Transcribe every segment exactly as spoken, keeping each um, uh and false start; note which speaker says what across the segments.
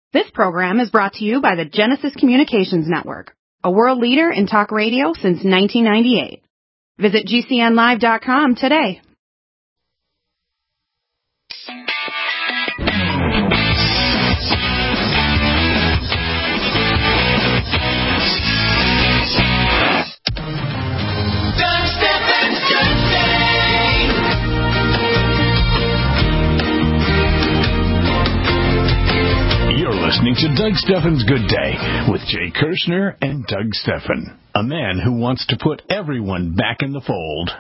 Speaker 1: This program is brought to you by the Genesis Communications Network, a world leader in talk radio since nineteen ninety-eight. Visit G C N live dot com today.
Speaker 2: Listening to Doug Stephan's Good Day with Jay Kirshner and Doug Stephan, a man who wants to put everyone back in the fold.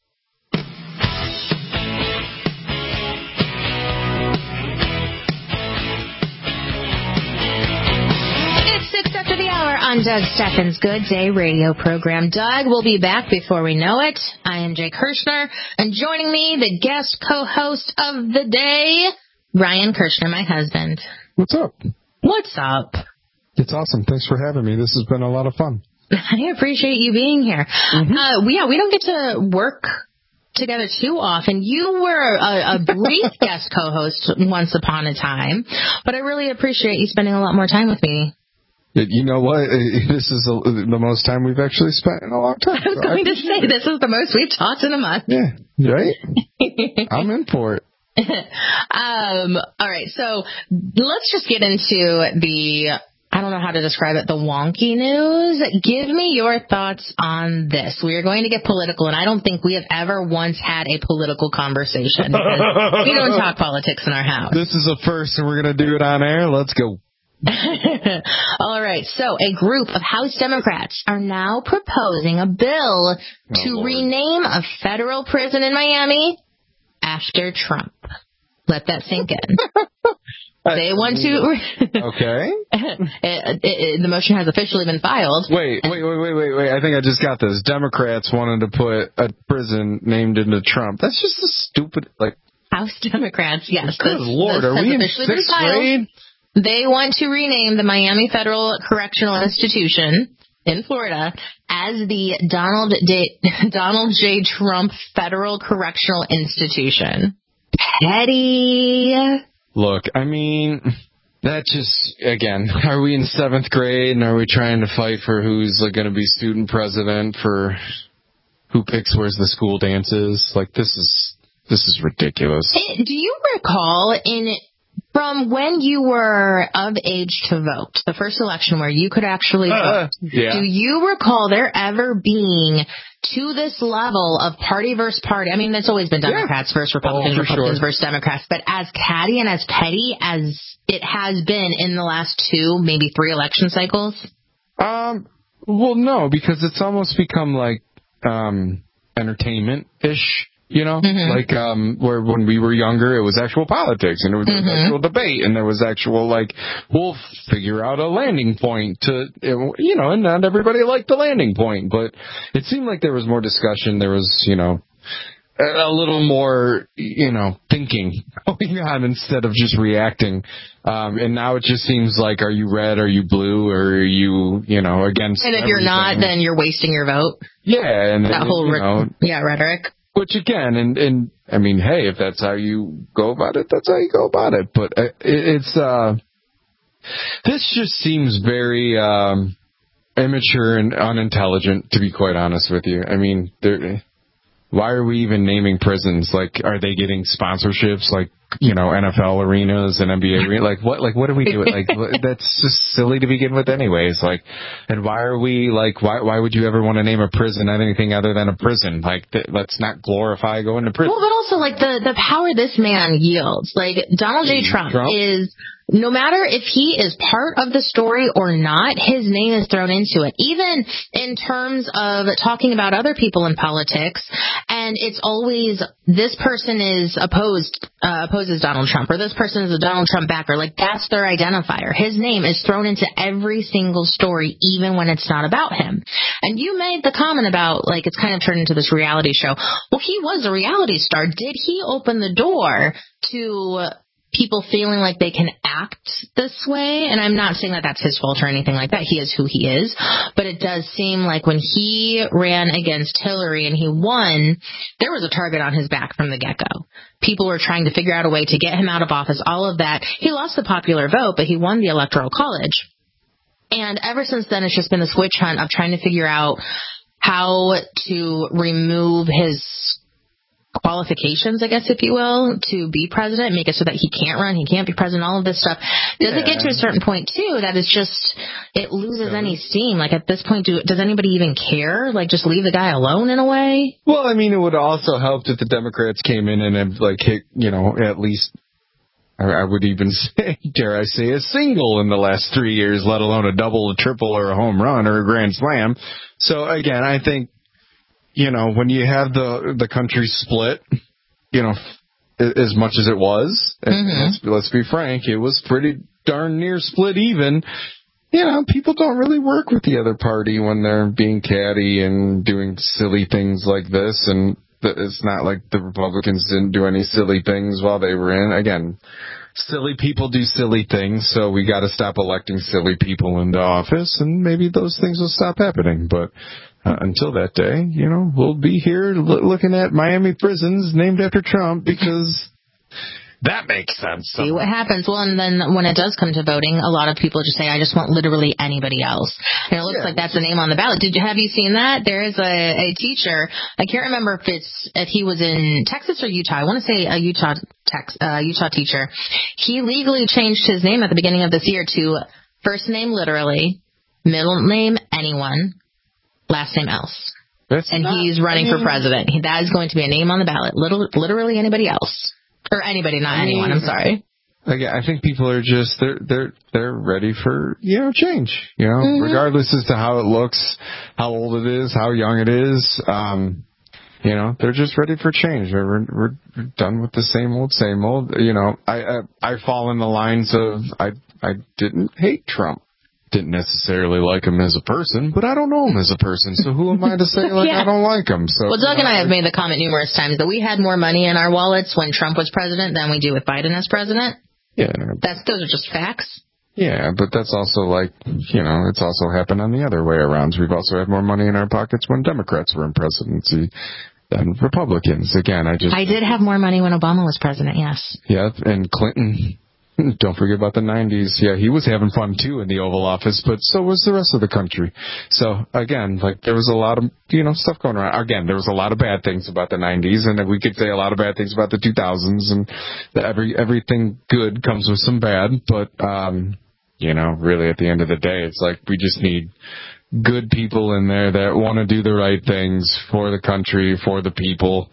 Speaker 3: It's six after the hour on Doug Stephan's Good Day radio program. Doug will be back before we know it. I am Jay Kirshner, and joining me, the guest co-host of the day, Ryan Kirshner, my husband.
Speaker 4: What's up?
Speaker 3: What's up?
Speaker 4: It's awesome. Thanks for having me. This has been a lot of fun.
Speaker 3: I appreciate you being here. Mm-hmm. Uh, yeah, we don't get to work together too often. You were a, a brief guest co-host once upon a time, but I really appreciate you spending a lot more time with me.
Speaker 4: You know what? This is a, the most time we've actually spent in a long time.
Speaker 3: I was going to say, this is the most we've talked in a month.
Speaker 4: Yeah, right? I'm in for it.
Speaker 3: um, all right, so let's just get into the, I don't know how to describe it, the wonky news. Give me your thoughts on this. We are going to get political, and I don't think we have ever once had a political conversation. We don't talk politics in our house.
Speaker 4: This is a first, and we're going to do it on air. Let's go.
Speaker 3: All right, so a group of House Democrats are now proposing a bill oh, to Lord. rename a federal prison in Miami after Trump. Let that sink in. They want to...
Speaker 4: Okay.
Speaker 3: it, it, it, the motion has officially been filed.
Speaker 4: Wait, wait, wait, wait, wait, wait. I think I just got this. Democrats wanted to put a prison named into Trump. That's just a stupid, like...
Speaker 3: House Democrats, yes.
Speaker 4: Good
Speaker 3: this,
Speaker 4: Lord,
Speaker 3: this
Speaker 4: are we in sixth grade?
Speaker 3: They want to rename the Miami Federal Correctional Institution in Florida as the Donald D- Donald J. Trump Federal Correctional Institution. Petty.
Speaker 4: Look, I mean, that just, again, are we in seventh grade and are we trying to fight for who's like, going to be student president, for who picks where's the school dances? Like, this is, this is ridiculous.
Speaker 3: Do you recall in... From when you were of age to vote, the first election where you could actually vote, uh, yeah. do you recall there ever being to this level of party versus party? I mean, that's always been Democrats yeah. versus Republicans,
Speaker 4: oh,
Speaker 3: Republicans
Speaker 4: sure.
Speaker 3: versus Democrats, but as catty and as petty as it has been in the last two, maybe three election cycles?
Speaker 4: Um, well, no, because it's almost become like um, entertainment-ish. You know, mm-hmm. like um, where when we were younger, it was actual politics and it was mm-hmm. actual debate and there was actual like, we'll figure out a landing point to, you know, and not everybody liked the landing point, but it seemed like there was more discussion. There was, you know, a little more, you know, thinking going on instead of just reacting. Um, and now it just seems like, are you red? Are you blue? Or are you, you know, against
Speaker 3: And if
Speaker 4: everything?
Speaker 3: You're not, then you're wasting your vote.
Speaker 4: Yeah. And
Speaker 3: that
Speaker 4: then,
Speaker 3: whole,
Speaker 4: you know,
Speaker 3: yeah, rhetoric.
Speaker 4: Which again, and, and I mean, hey, if that's how you go about it, that's how you go about it. But it, it's, uh, this just seems very, um, immature and unintelligent, to be quite honest with you. I mean, there, why are we even naming prisons? Like, are they getting sponsorships? Like, you know, N F L arenas and N B A arenas? Like, what, like, what are we doing? Like, that's just silly to begin with anyways. Like, and why are we, like, why, why would you ever want to name a prison anything other than a prison? Like, th- let's not glorify going to prison.
Speaker 3: Well, but also, like, the, the power this man yields. Like, Donald J. Trump, Trump is... No matter if he is part of the story or not, his name is thrown into it. Even in terms of talking about other people in politics, and it's always, this person is opposed, uh, opposes Donald Trump, or this person is a Donald Trump backer. Like, that's their identifier. His name is thrown into every single story, even when it's not about him. And you made the comment about, like, it's kind of turned into this reality show. Well, he was a reality star. Did he open the door to... people feeling like they can act this way. And I'm not saying that that's his fault or anything like that. He is who he is. But it does seem like when he ran against Hillary and he won, there was a target on his back from the get-go. People were trying to figure out a way to get him out of office, all of that. He lost the popular vote, but he won the Electoral College. And ever since then, it's just been this witch hunt of trying to figure out how to remove his qualifications, I guess, if you will, to be president, make it so that he can't run, he can't be president, all of this stuff. Does yeah. it get to a certain point, too, that it's just, it loses so, any steam? Like, at this point, do, does anybody even care? Like, just leave the guy alone in a way?
Speaker 4: Well, I mean, it would also help if the Democrats came in and have, like, hit, you know, at least, I would even say, dare I say, a single in the last three years, let alone a double, a triple, or a home run, or a grand slam. So, again, I think, you know, when you have the the country split, you know, as much as it was, and mm-hmm. let's, let's be frank, it was pretty darn near split even. You know, people don't really work with the other party when they're being catty and doing silly things like this. And it's not like the Republicans didn't do any silly things while they were in. Again, silly people do silly things, so we got to stop electing silly people into office, and maybe those things will stop happening. But Uh, until that day, you know, we'll be here lo- looking at Miami prisons named after Trump because that makes sense.
Speaker 3: See what happens. Well, and then when it does come to voting, a lot of people just say, I just want literally anybody else. And it looks yeah. like that's the name on the ballot. Did you have you seen that? There is a, a teacher. I can't remember if it's if he was in Texas or Utah. I want to say a Utah tex, uh, Utah teacher. He legally changed his name at the beginning of this year to first name literally, middle name anyone, last name else. That's and not, he's running I mean, for president. That is going to be a name on the ballot. Little, literally anybody else. Or anybody, not I anyone. Mean, I'm sorry.
Speaker 4: Again, I think people are just, they're, they're, they're ready for, you know, change. You know, mm-hmm. regardless as to how it looks, how old it is, how young it is. Um, you know, they're just ready for change. We're, we're done with the same old, same old. You know, I, I, I fall in the lines of, I, I didn't hate Trump. Didn't necessarily like him as a person, but I don't know him as a person, so who am I to say, like, yeah. I don't like him? So,
Speaker 3: well, Doug and I have made the comment numerous times that we had more money in our wallets when Trump was president than we do with Biden as president.
Speaker 4: Yeah.
Speaker 3: That's, those are just facts.
Speaker 4: Yeah, but that's also like, you know, it's also happened on the other way around. We've also had more money in our pockets when Democrats were in presidency than Republicans. Again, I just...
Speaker 3: I did have more money when Obama was president, yes.
Speaker 4: Yeah, and Clinton... Don't forget about the nineties. Yeah, he was having fun, too, in the Oval Office, but so was the rest of the country. So, again, like, there was a lot of, you know, stuff going around. Again, there was a lot of bad things about the nineties, and we could say a lot of bad things about the two thousands, and every everything good comes with some bad, but, um, you know, really, at the end of the day, it's like we just need good people in there that want to do the right things for the country, for the people.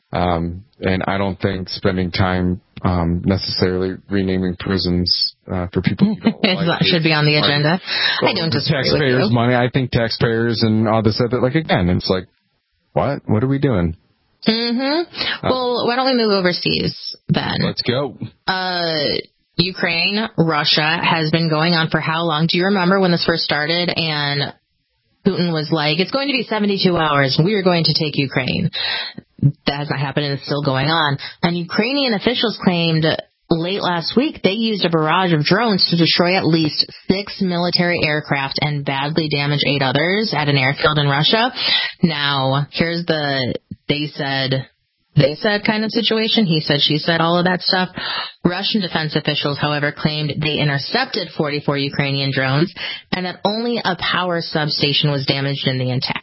Speaker 4: Um, and I don't think spending time um, necessarily renaming prisons uh, for people who don't like
Speaker 3: should be on the agenda.
Speaker 4: Well,
Speaker 3: I don't disagree
Speaker 4: taxpayers'
Speaker 3: with you.
Speaker 4: money. I think taxpayers and all this other, like, again, it's like, what? What are we doing?
Speaker 3: Mm-hmm. Uh, well, why don't we move overseas then?
Speaker 4: Let's go.
Speaker 3: Uh, Ukraine, Russia has been going on for how long? Do you remember when this first started and Putin was like, it's going to be seventy-two hours and we are going to take Ukraine? That has not happened and it's still going on. And Ukrainian officials claimed late last week they used a barrage of drones to destroy at least six military aircraft and badly damage eight others at an airfield in Russia. Now, here's the they said, they said kind of situation. He said, she said, all of that stuff. Russian defense officials, however, claimed they intercepted forty-four Ukrainian drones and that only a power substation was damaged in the attack.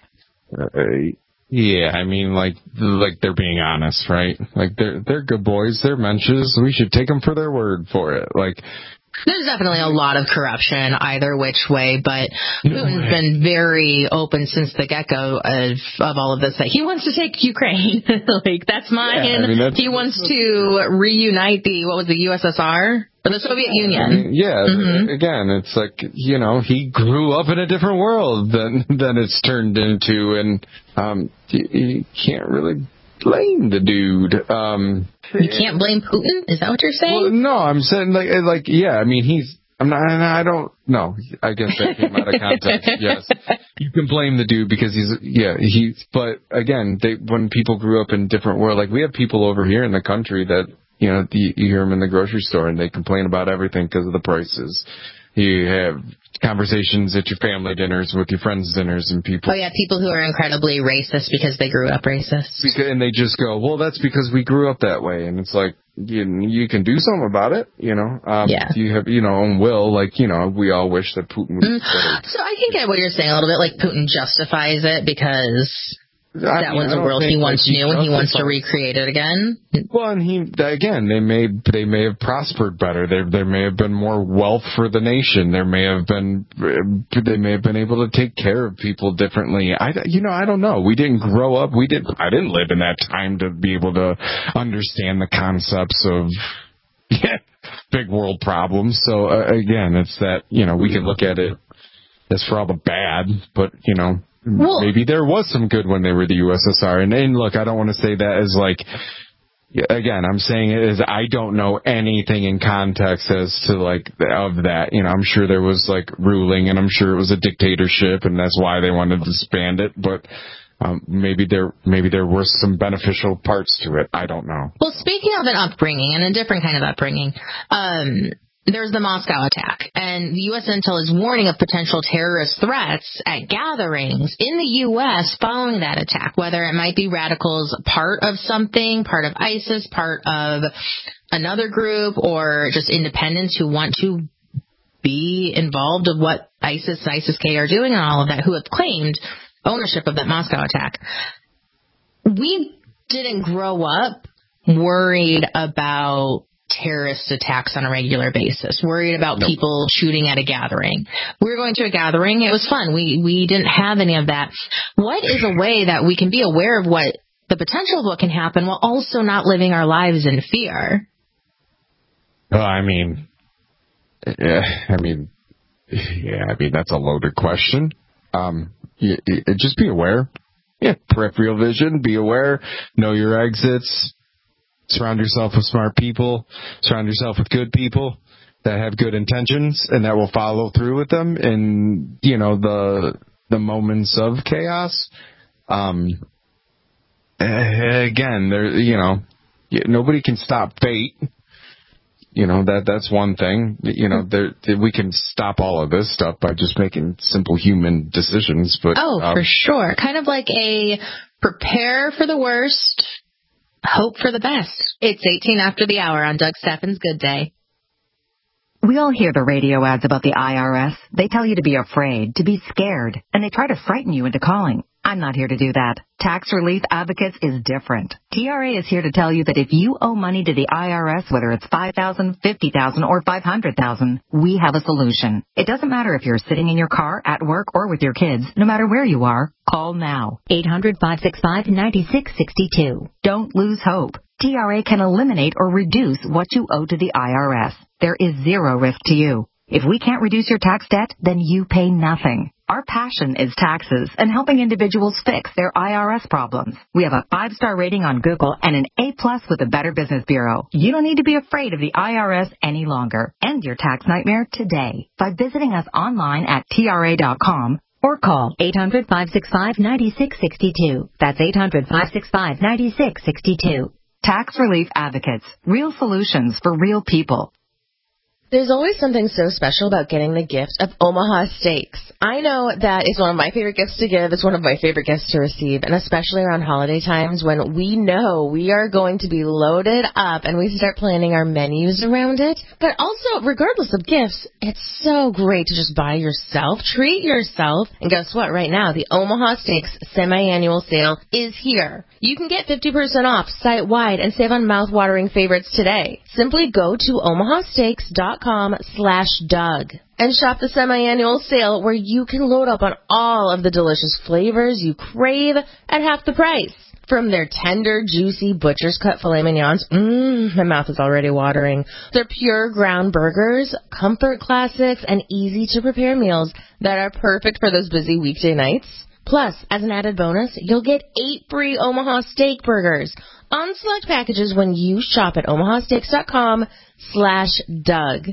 Speaker 4: Uh, Yeah, I mean, like, like they're being honest, right? Like, they're they're good boys, they're menches. We should take them for their word for it. Like,
Speaker 3: there's definitely a lot of corruption either which way, but Putin's been very open since the get-go of, of all of this that he wants to take Ukraine. Like, that's mine. Yeah, I mean, that's, he wants to reunite the, what was the U S S R? Or the Soviet Union.
Speaker 4: I mean, yeah, mm-hmm. Again, it's like, you know, he grew up in a different world than than it's turned into, and um, you, you can't really blame the dude. Um,
Speaker 3: you can't blame Putin? Is that what you're saying?
Speaker 4: Well, no, I'm saying, like, like, yeah, I mean, he's, I'm not, I don't, no, I guess that came out of context, yes. You can blame the dude because he's, yeah, he's, but again, they, when people grew up in different world, like, we have people over here in the country that You know, you, you hear them in the grocery store and they complain about everything because of the prices. You have conversations at your family dinners with your friends' dinners and people.
Speaker 3: Oh, yeah, people who are incredibly racist because they grew up racist.
Speaker 4: Because, and they just go, well, that's because we grew up that way. And it's like, you, you can do something about it, you know. Um,
Speaker 3: yeah.
Speaker 4: You have, you know, own will. Like, you know, we all wish that Putin would.
Speaker 3: Mm. So I can get what you're saying a little bit. Like, Putin justifies it because I that mean, was a world he once like knew and he wants to recreate it again.
Speaker 4: Well, and he, again, they may, they may have prospered better. There, there may have been more wealth for the nation. There may have been, they may have been able to take care of people differently. I, you know, I don't know. We didn't grow up. We didn't, I didn't live in that time to be able to understand the concepts of, yeah, big world problems. So, uh, again, it's that, you know, we can look at it as for all the bad, but, you know, well, maybe there was some good when they were the U S S R. And, and look, I don't want to say that as like, again, I'm saying it as I don't know anything in context as to like of that. You know, I'm sure there was like ruling and I'm sure it was a dictatorship and that's why they wanted to disband it. But um, maybe there maybe there were some beneficial parts to it. I don't know.
Speaker 3: Well, speaking of an upbringing and a different kind of upbringing, um, there's the Moscow attack, and the U S Intel is warning of potential terrorist threats at gatherings in the U S following that attack, whether it might be radicals part of something, part of ISIS, part of another group, or just independents who want to be involved of what ISIS and ISIS-K are doing and all of that, who have claimed ownership of that Moscow attack. We didn't grow up worried about terrorist attacks on a regular basis, worried about nope. people shooting at a gathering. We were going to a gathering. It was fun. We we didn't have any of that. What is a way that we can be aware of what the potential of what can happen while also not living our lives in fear?
Speaker 4: Well, I mean, yeah, I mean, yeah, I mean, that's a loaded question. Um, you, you, just be aware. Yeah, peripheral vision, be aware, know your exits. Surround yourself with smart people. Surround yourself with good people that have good intentions and that will follow through with them in, you know, the the moments of chaos. Um, again, there, you know, nobody can stop fate. You know, that that's one thing. You know, there, we can stop all of this stuff by just making simple human decisions. But
Speaker 3: oh, um, for sure. Kind of like a prepare for the worst, hope for the best. It's eighteen after the hour on Doug Steffens' Good Day.
Speaker 5: We all hear the radio ads about the I R S. They tell you to be afraid, to be scared, and they try to frighten you into calling. I'm not here to do that. Tax Relief Advocates is different. T R A is here to tell you that if you owe money to the I R S, whether it's five thousand dollars, fifty thousand dollars, or five hundred thousand dollars, we have a solution. It doesn't matter if you're sitting in your car, at work, or with your kids. No matter where you are, call now. eight hundred, five six five, nine six six two. Don't lose hope. T R A can eliminate or reduce what you owe to the I R S. There is zero risk to you. If we can't reduce your tax debt, then you pay nothing. Our passion is taxes and helping individuals fix their I R S problems. We have a five-star rating on Google and an A-plus with the Better Business Bureau. You don't need to be afraid of the I R S any longer. End your tax nightmare today by visiting us online at T R A dot com or call eight hundred, five six five, nine six six two. That's eight hundred, five six five, nine six six two. Tax Relief Advocates. Real solutions for real people.
Speaker 6: There's always something so special about getting the gift of Omaha Steaks. I know that is one of my favorite gifts to give. It's one of my favorite gifts to receive, and especially around holiday times when we know we are going to be loaded up and we start planning our menus around it. But also, regardless of gifts, it's so great to just buy yourself, treat yourself. And guess what? Right now, the Omaha Steaks semi-annual sale is here. You can get fifty percent off site-wide and save on mouth-watering favorites today. Simply go to omaha steaks dot com slash Doug and shop the semi-annual sale where you can load up on all of the delicious flavors you crave at half the price. From their tender, juicy butcher's cut filet mignons, mmm, my mouth is already watering. Their pure ground burgers, comfort classics, and easy-to-prepare meals that are perfect for those busy weekday nights. Plus, as an added bonus, you'll get eight free Omaha Steak burgers on select packages when you shop at omaha steaks dot com slash Doug.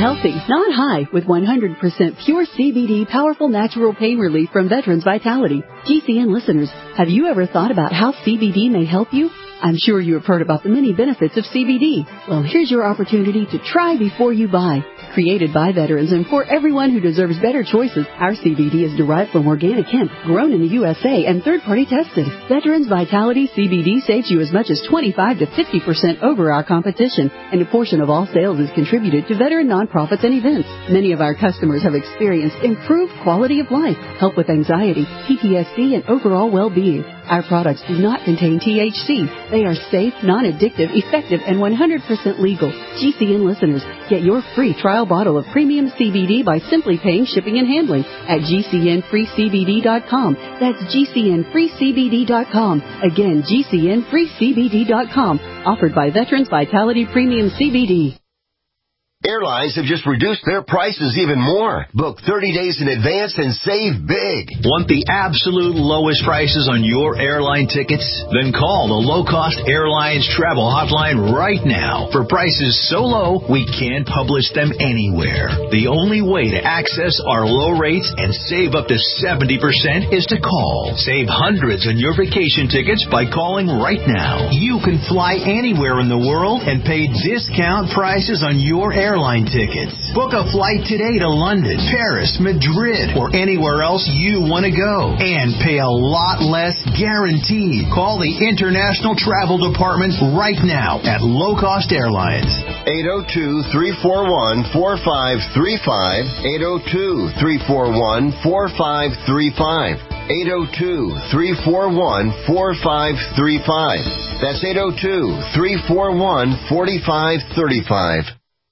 Speaker 7: healthy, not high, with one hundred percent pure C B D powerful natural pain relief from Veterans Vitality. G C N listeners, have you ever thought about how C B D may help you? I'm sure you have heard about the many benefits of C B D. Well, here's your opportunity to try before you buy. Created by veterans and for everyone who deserves better choices, our C B D is derived from organic hemp, grown in the U S A and third-party tested. Veterans Vitality C B D saves you as much as twenty-five to fifty percent over our competition, and a portion of all sales is contributed to veteran nonprofits and events. Many of our customers have experienced improved quality of life, help with anxiety, P T S D, and overall well-being. Our products do not contain T H C. They are safe, non-addictive, effective, and one hundred percent legal. G C N listeners, get your free trial bottle of premium C B D by simply paying shipping and handling at G C N free C B D dot com. That's G C N free C B D dot com. Again, G C N free C B D dot com. Offered by Veterans Vitality Premium C B D.
Speaker 8: Airlines have just reduced their prices even more. Book thirty days in advance and save big.
Speaker 9: Want the absolute lowest prices on your airline tickets? Then call the Low Cost Airlines Travel Hotline right now. For prices so low, we can't publish them anywhere. The only way to access our low rates and save up to seventy percent is to call. Save hundreds on your vacation tickets by calling right now. You can fly anywhere in the world and pay discount prices on your airline airline tickets. Book a flight today to London, Paris, Madrid, or anywhere else you want to go. And pay a lot less guaranteed. Call the International Travel Department right now at Low Cost Airlines.
Speaker 8: eight oh two, three four one, four five three five. eight oh two, three four one, four five three five. eight oh two, three four one, four five three five. That's eight oh two, three four one, four five three five.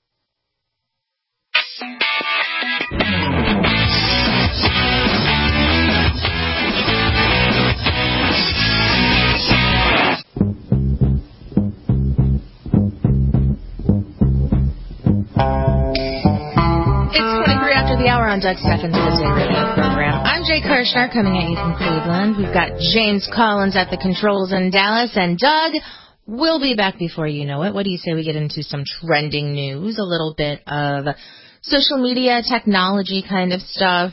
Speaker 3: The hour on Doug Steffens' Good Day Radio program. I'm Jay Kirshner coming at you from Cleveland. We've got James Collins at the controls in Dallas, and Doug will be back before you know it. What do you say we get into some trending news, a little bit of social media, technology kind of stuff?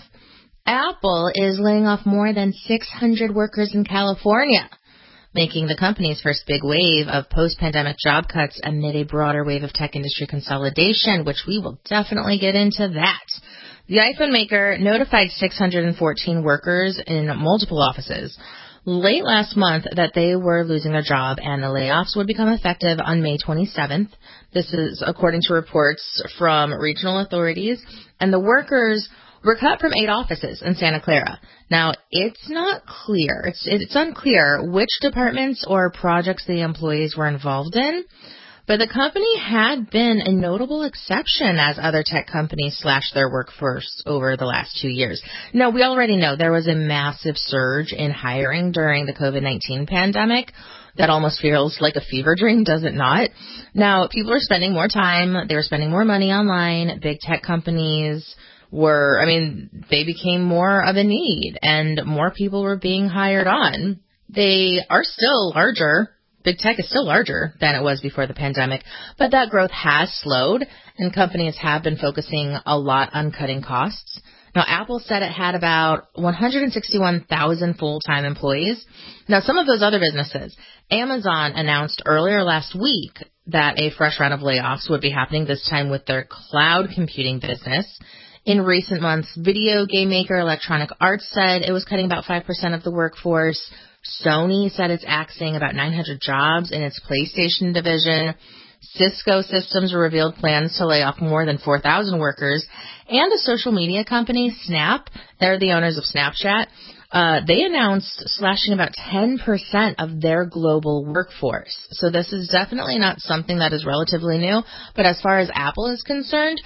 Speaker 3: Apple is laying off more than six hundred workers in California, making the company's first big wave of post-pandemic job cuts amid a broader wave of tech industry consolidation, which we will definitely get into that. The iPhone maker notified six hundred fourteen workers in multiple offices late last month that they were losing their job, and the layoffs would become effective on May twenty-seventh. This is according to reports from regional authorities, and the workers were cut from eight offices in Santa Clara. Now, it's not clear, it's, it's unclear which departments or projects the employees were involved in, but the company had been a notable exception as other tech companies slashed their workforce over the last two years. Now, we already know there was a massive surge in hiring during the COVID nineteen pandemic. That almost feels like a fever dream, does it not? Now, people are spending more time, they were spending more money online, big tech companies were, I mean, they became more of a need, and more people were being hired on. They are still larger. Big tech is still larger than it was before the pandemic, but that growth has slowed, and companies have been focusing a lot on cutting costs. Now, Apple said it had about one hundred sixty-one thousand full-time employees. Now, some of those other businesses, Amazon announced earlier last week that a fresh round of layoffs would be happening, this time with their cloud computing business. In recent months, video game maker Electronic Arts said it was cutting about five percent of the workforce. Sony said it's axing about nine hundred jobs in its PlayStation division. Cisco Systems revealed plans to lay off more than four thousand workers. And a social media company, Snap, they're the owners of Snapchat, uh, they announced slashing about ten percent of their global workforce. So this is definitely not something that is relatively new. But as far as Apple is concerned,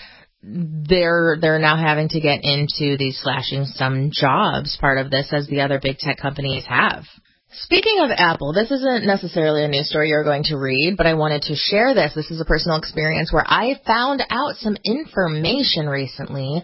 Speaker 3: they're they're now having to get into the slashing some jobs part of this, as the other big tech companies have. Speaking of Apple, this isn't necessarily a news story you're going to read, but I wanted to share this. This is a personal experience where I found out some information recently.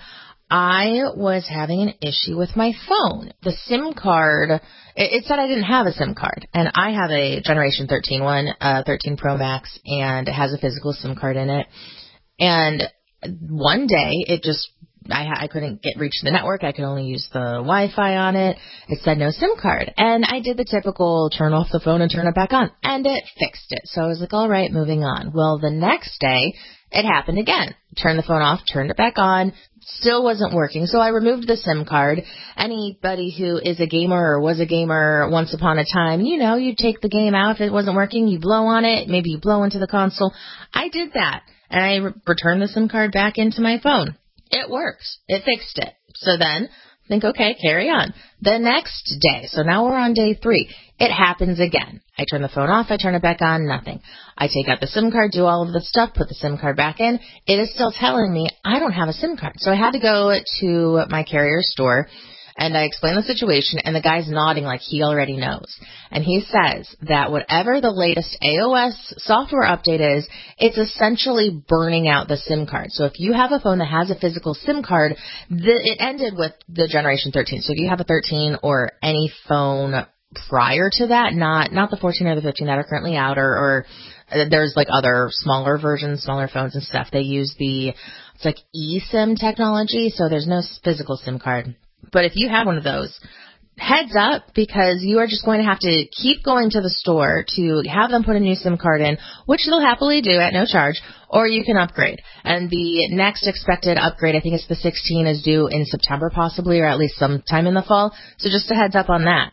Speaker 3: I was having an issue with my phone. The SIM card, it, it said I didn't have a SIM card, and I have a Generation thirteen one, uh, thirteen Pro Max, and it has a physical SIM card in it. And
Speaker 6: one day, it just, I, I couldn't get reach the network. I could only use the Wi-Fi on it. It said no SIM card. And I did the typical turn off the phone and turn it back on. And it fixed it. So I was like, all right, moving on. Well, the next day, it happened again. Turned the phone off, turned it back on. Still wasn't working. So I removed the SIM card. Anybody who is a gamer or was a gamer once upon a time, you know, you take the game out. If it wasn't working, you blow on it. Maybe you blow into the console. I did that. And I re- returned the SIM card back into my phone. It works. It fixed it. So then, think, okay, carry on. The next day, so now we're on day three, it happens again. I turn the phone off, I turn it back on, nothing. I take out the SIM card, do all of the stuff, put the SIM card back in. It is still telling me I don't have a SIM card. So I had to go to my carrier store, and I explained the situation, and the guy's nodding like he already knows. And he says that whatever the latest A O S software update is, it's essentially burning out the SIM card. So if you have a phone that has a physical SIM card, the, it ended with the generation thirteen. So if you have a thirteen or any phone prior to that, not not the fourteen or the fifteen that are currently out, or, or there's like other smaller versions, smaller phones and stuff, they use the, it's like eSIM technology, so there's no physical SIM card. But if you have one of those, heads up, because you are just going to have to keep going to the store to have them put a new SIM card in, which they'll happily do at no charge, or you can upgrade. And the next expected upgrade, I think it's the sixteen, is due in September possibly, or at least sometime in the fall. So just a heads up on that.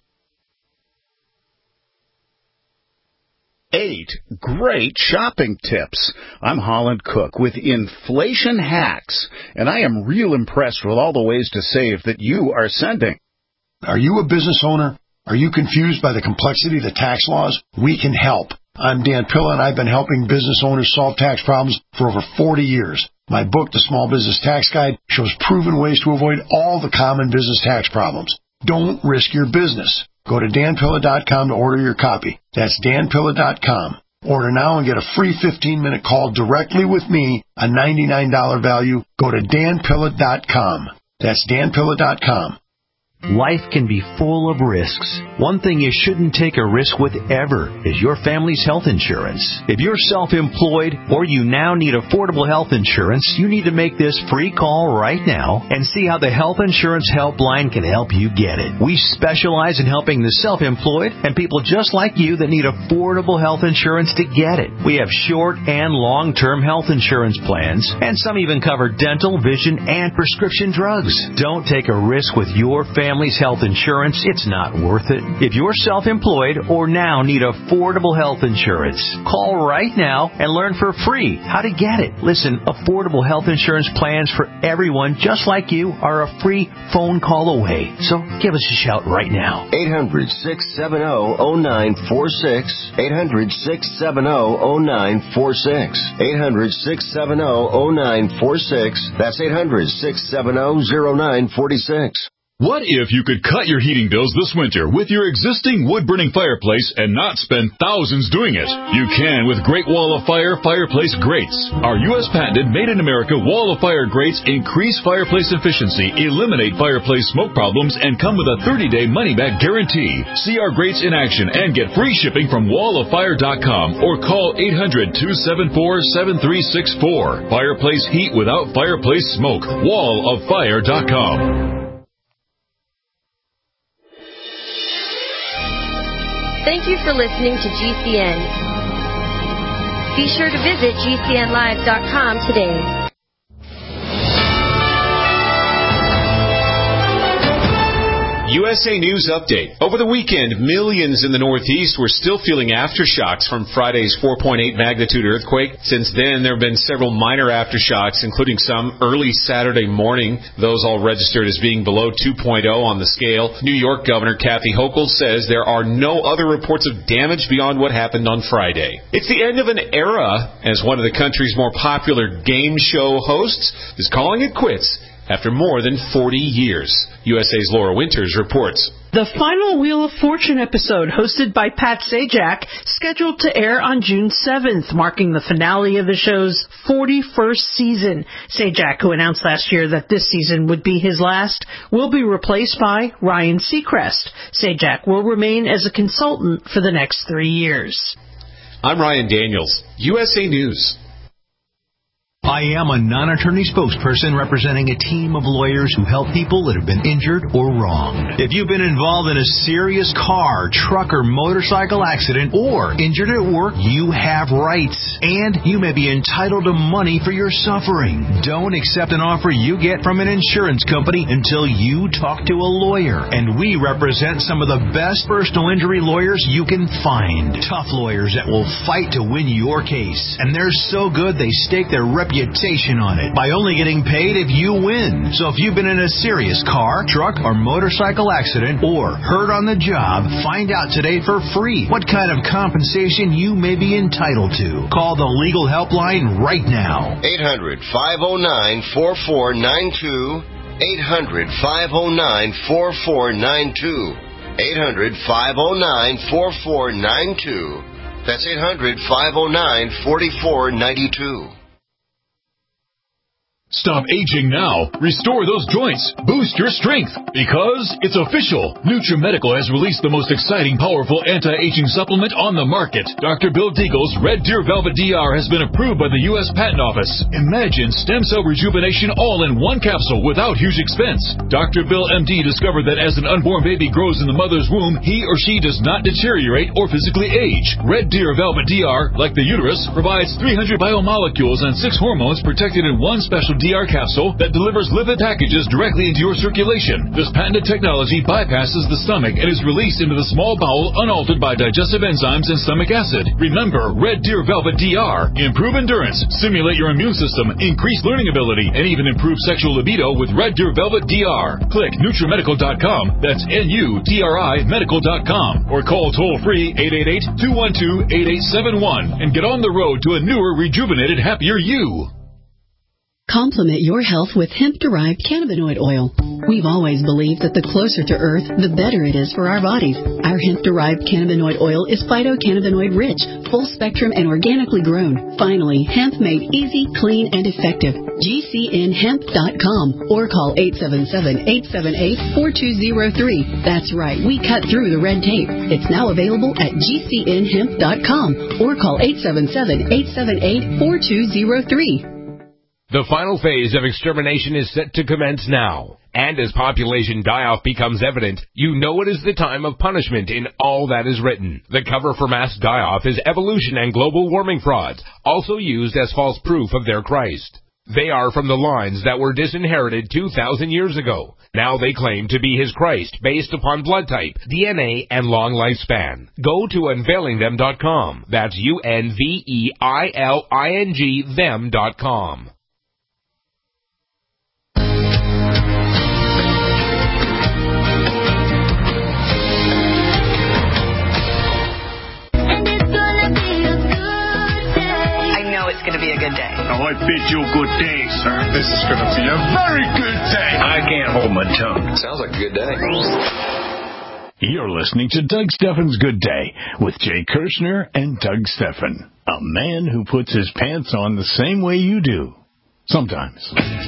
Speaker 10: Eight great shopping tips. I'm Holland Cook with Inflation Hacks, and I am real impressed with all the ways to save that you are sending.
Speaker 11: Are you a business owner? Are you confused by the complexity of the tax laws? We can help. I'm Dan Pilla, and I've been helping business owners solve tax problems for over forty years. My book, The Small Business Tax Guide, shows proven ways to avoid all the common business tax problems. Don't risk your business. Go to dan pilla dot com to order your copy. That's dan pilla dot com. Order now and get a free fifteen-minute call directly with me, a ninety-nine dollars value. Go to dan pilla dot com. That's dan pilla dot com.
Speaker 9: Life can be full of risks. One thing you shouldn't take a risk with ever is your family's health insurance. If you're self-employed or you now need affordable health insurance, you need to make this free call right now and see how the Health Insurance Helpline can help you get it. We specialize in helping the self-employed and people just like you that need affordable health insurance to get it. We have short and long-term health insurance plans, and some even cover dental, vision, and prescription drugs. Don't take a risk with your family. Family's health insurance, it's not worth it. If you're self-employed or now need affordable health insurance, call right now and learn for free how to get it. Listen, affordable health insurance plans for everyone just like you are a free phone call away. So give us a shout right now.
Speaker 8: eight hundred, six seven zero, zero nine four six. eight hundred, six seven zero, zero nine four six. eight hundred, six seven zero, zero nine four six. That's eight hundred, six seven zero, zero nine four six.
Speaker 12: What if you could cut your heating bills this winter with your existing wood-burning fireplace and not spend thousands doing it? You can with Great Wall of Fire fireplace grates. Our U S patented made-in-America Wall of Fire grates increase fireplace efficiency, eliminate fireplace smoke problems, and come with a thirty-day money-back guarantee. See our grates in action and get free shipping from wall of fire dot com or call eight hundred, two seven four, seven three six four. Fireplace heat without fireplace smoke. wall of fire dot com.
Speaker 13: Thank you for listening to G C N. Be sure to visit G C N live dot com today.
Speaker 14: U S A News Update. Over the weekend, millions in the Northeast were still feeling aftershocks from Friday's four point eight magnitude earthquake. Since then, there have been several minor aftershocks, including some early Saturday morning. Those all registered as being below two point oh on the scale. New York Governor Kathy Hochul says there are no other reports of damage beyond what happened on Friday. It's the end of an era, as one of the country's more popular game show hosts is calling it quits after more than forty years. U S A's Laura Winters reports.
Speaker 15: The final Wheel of Fortune episode, hosted by Pat Sajak, scheduled to air on June seventh, marking the finale of the show's forty-first season. Sajak, who announced last year that this season would be his last, will be replaced by Ryan Seacrest. Sajak will remain as a consultant for the next three years.
Speaker 14: I'm Ryan Daniels, U S A News.
Speaker 9: I am a non-attorney spokesperson representing a team of lawyers who help people that have been injured or wronged. If you've been involved in a serious car, truck, or motorcycle accident or injured at work, you have rights, and you may be entitled to money for your suffering. Don't accept an offer you get from an insurance company until you talk to a lawyer, and we represent some of the best personal injury lawyers you can find. Tough lawyers that will fight to win your case, and they're so good they stake their reputation on it by only getting paid if you win. So if you've been in a serious car, truck, or motorcycle accident or hurt on the job, find out today for free what kind of compensation you may be entitled to. Call the legal helpline right now.
Speaker 8: eight hundred, five oh nine, four four nine two. eight hundred, five oh nine, four four nine two. eight hundred, five oh nine, four four nine two. That's eight hundred, five oh nine, four four nine two.
Speaker 12: Stop aging now. Restore those joints. Boost your strength. Because it's official. NutriMedical has released the most exciting, powerful anti-aging supplement on the market. Doctor Bill Deagle's Red Deer Velvet D R has been approved by the U S Patent Office. Imagine stem cell rejuvenation all in one capsule without huge expense. Doctor Bill M D discovered that as an unborn baby grows in the mother's womb, he or she does not deteriorate or physically age. Red Deer Velvet D R, like the uterus, provides three hundred biomolecules and six hormones protected in one special D R capsule that delivers lipid packages directly into your circulation. This patented technology bypasses the stomach and is released into the small bowel unaltered by digestive enzymes and stomach acid. Remember, Red Deer Velvet D R. Improve endurance, stimulate your immune system, increase learning ability, and even improve sexual libido with Red Deer Velvet D R. Click NutriMedical dot com. That's N U T R I medical dot com. Or call toll-free eight eight eight, two one two, eight eight seven one and get on the road to a newer, rejuvenated, happier you.
Speaker 7: Complement your health with hemp-derived cannabinoid oil. We've always believed that the closer to Earth, the better it is for our bodies. Our hemp-derived cannabinoid oil is phytocannabinoid-rich, full-spectrum, and organically grown. Finally, hemp made easy, clean, and effective. G C N hemp dot com or call eight seven seven, eight seven eight, four two zero three. That's right, we cut through the red tape. It's now available at G C N hemp dot com or call eight seven seven, eight seven eight, four two zero three.
Speaker 16: The final phase of extermination is set to commence now. And as population die-off becomes evident, you know it is the time of punishment in all that is written. The cover for mass die-off is evolution and global warming frauds, also used as false proof of their Christ. They are from the lines that were disinherited two thousand years ago. Now they claim to be his Christ based upon blood type, D N A, and long lifespan. Go to unveiling them dot com. That's U N V E I L I N G them dot com.
Speaker 17: Going to be a good day.
Speaker 18: Oh, I bid you a good day, sir. This is going to be a very good day. I can't hold my tongue.
Speaker 19: Sounds like a good day.
Speaker 2: You're listening to Doug Steffen's Good Day with Jay Kirshner and Doug Steffen, a man who puts his pants on the same way you do. Sometimes.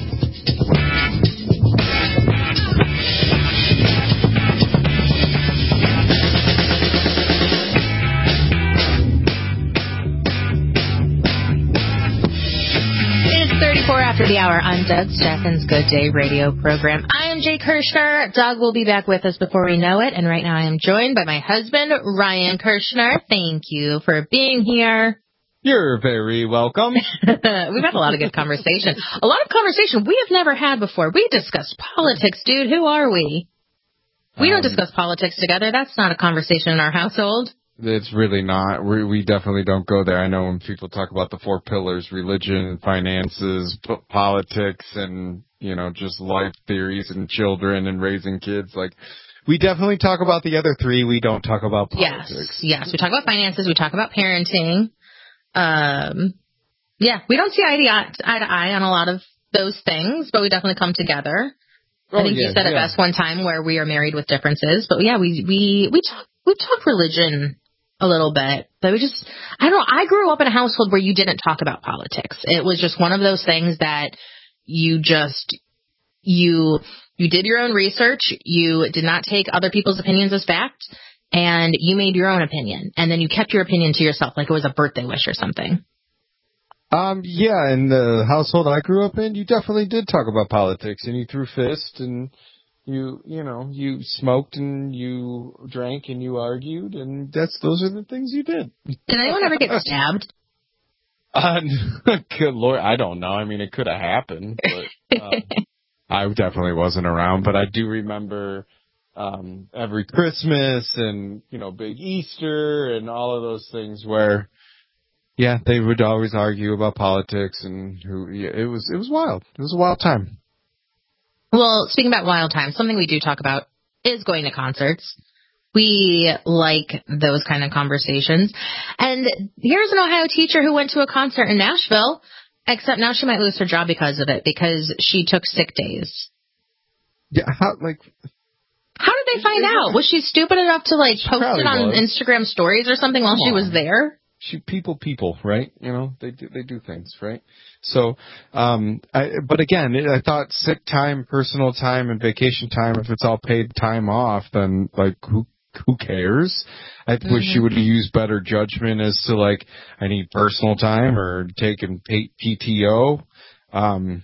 Speaker 3: thirty-four after the hour on Doug Steffen's Good Day radio program. I am Jay Kirshner. Doug will be back with us before we know it. And right now I am joined by my husband, Ryan Kirshner. Thank you for being here.
Speaker 4: You're very welcome.
Speaker 3: We've had a lot of good conversation. A lot of conversation we have never had before. We discuss politics, dude. Who are we? We um, don't discuss politics together. That's not a conversation in our household.
Speaker 4: It's really not. We we definitely don't go there. I know when people talk about the four pillars, religion, finances, p- politics, and, you know, just life theories and children and raising kids, like, we definitely talk about the other three. We don't talk about politics.
Speaker 3: Yes, yes. We talk about finances. We talk about parenting. Um, yeah, we don't see eye to eye, eye to eye on a lot of those things, but we definitely come together. Oh, I think yeah, you said it yeah. best one time where we are married with differences. But, yeah, we we, we talk we talk religion a little bit, but we just, I don't know, I grew up in a household where you didn't talk about politics. It was just one of those things that you just, you, you did your own research, you did not take other people's opinions as fact, and you made your own opinion, and then you kept your opinion to yourself like it was a birthday wish or something.
Speaker 4: Um, yeah, in the household I grew up in, you definitely did talk about politics, and you threw fists, and you, you know, you smoked, and you drank, and you argued, and that's those are the things you did.
Speaker 3: Did anyone ever get stabbed?
Speaker 4: Uh, good Lord, I don't know. I mean, it could have happened, but um, I definitely wasn't around. But I do remember um, every Christmas and, you know, big Easter and all of those things where, yeah, they would always argue about politics, and who. Yeah, it was it was wild. It was a wild time.
Speaker 3: Well, speaking about wild times, something we do talk about is going to concerts. We like those kind of conversations. And here's an Ohio teacher who went to a concert in Nashville, except now she might lose her job because of it, because she took sick days.
Speaker 4: Yeah, how, like...
Speaker 3: How did they find out? Was she stupid enough to, like, post it on
Speaker 4: was.
Speaker 3: Instagram stories or something while
Speaker 4: Come
Speaker 3: she
Speaker 4: on.
Speaker 3: was there?
Speaker 4: She people people, right? You know, they do, they do things, right? So, um, I, but again, I thought sick time, personal time, and vacation time, if it's all paid time off, then, like, who who cares? I mm-hmm. wish she would have used better judgment as to, like, I need personal time or taking P T O. Um,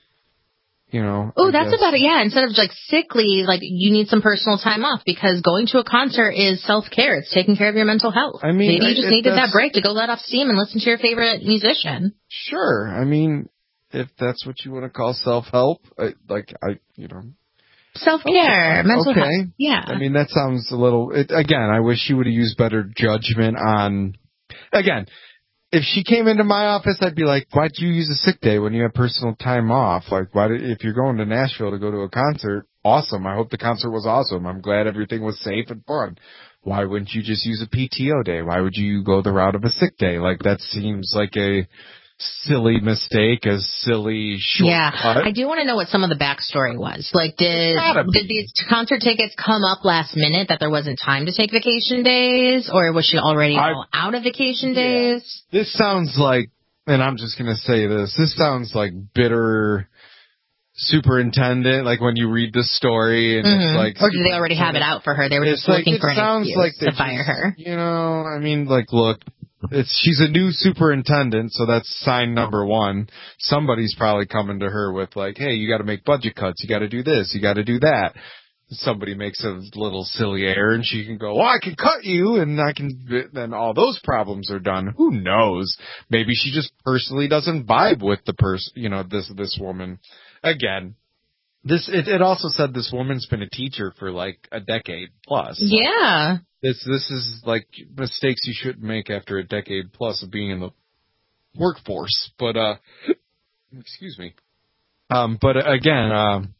Speaker 4: you know.
Speaker 3: Oh, that's guess. about it. Yeah, instead of like sick leave, like you need some personal time off because going to a concert is self-care. It's taking care of your mental health.
Speaker 4: I mean,
Speaker 3: maybe you just needed that
Speaker 4: that's...
Speaker 3: break to go let off steam and listen to your favorite musician.
Speaker 4: Sure. I mean, if that's what you want to call self-help, I, like I, you know.
Speaker 3: Self-care,
Speaker 4: okay.
Speaker 3: mental
Speaker 4: okay.
Speaker 3: health. Yeah.
Speaker 4: I mean, that sounds a little. It, again, I wish she would have used better judgment on. Again. If she came into my office, I'd be like, why'd you use a sick day when you have personal time off? Like, why did, if you're going to Nashville to go to a concert, awesome. I hope the concert was awesome. I'm glad everything was safe and fun. Why wouldn't you just use a P T O day? Why would you go the route of a sick day? Like, that seems like a silly mistake, a silly shortcut.
Speaker 3: Yeah, I do want to know what some of the backstory was. Like, did did these concert tickets come up last minute that there wasn't time to take vacation days, or was she already I, all out of vacation yeah. days?
Speaker 4: This sounds like, and I'm just gonna say this. This sounds like bitter superintendent. Like when you read the story, and
Speaker 3: mm-hmm.
Speaker 4: it's like,
Speaker 3: or did they already have it out for her? They were just
Speaker 4: like,
Speaker 3: looking for an excuse
Speaker 4: like
Speaker 3: to fire
Speaker 4: just,
Speaker 3: her.
Speaker 4: You know, I mean, like, look. It's she's a new superintendent, so that's sign number one. Somebody's probably coming to her with like, hey, you got to make budget cuts, you got to do this, you got to do that. Somebody makes a little silly error, and she can go, well, I can cut you, and I can. Then all those problems are done. Who knows? Maybe she just personally doesn't vibe with the person, you know, this this woman. Again, this it, it also said this woman's been a teacher for like a decade plus.
Speaker 3: Yeah.
Speaker 4: This this is like mistakes you shouldn't make after a decade plus of being in the workforce. But uh, excuse me. Um, but again, um,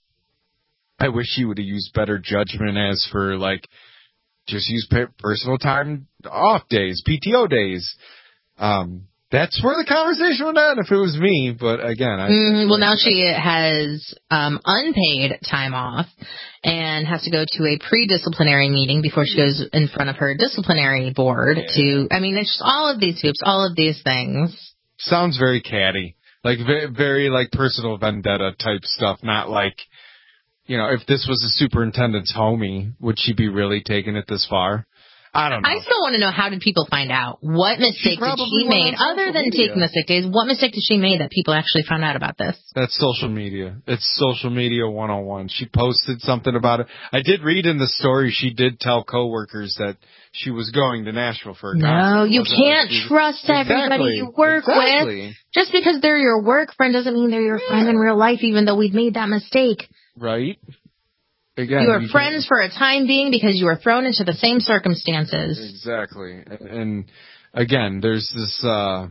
Speaker 4: I wish she would have used better judgment as for like just use personal time off days, P T O days. Um, that's where the conversation would end if it was me. But again, I
Speaker 3: mm, well now she has um, unpaid time off and has to go to a pre-disciplinary meeting before she goes in front of her disciplinary board yeah. to. I mean, it's just all of these hoops, all of these things.
Speaker 4: Sounds very catty, like very, very like personal vendetta type stuff. Not like, you know, if this was a superintendent's homie, would she be really taking it this far? I don't know.
Speaker 3: I still want to know, how did people find out? What mistake did she make? Other than media. taking the sick days, what mistake did she make that people actually found out about this?
Speaker 4: That's social media. It's social media one oh one. She posted something about it. I did read in the story she did tell coworkers that she was going to Nashville for a concert.
Speaker 3: No, you can't like trust exactly. everybody you work exactly. with. Just because they're your work friend doesn't mean they're your yeah. friend in real life, even though we've made that mistake.
Speaker 4: Right. Again,
Speaker 3: you are friends for a time being because you were thrown into the same circumstances.
Speaker 4: Exactly. And again, there's this, uh,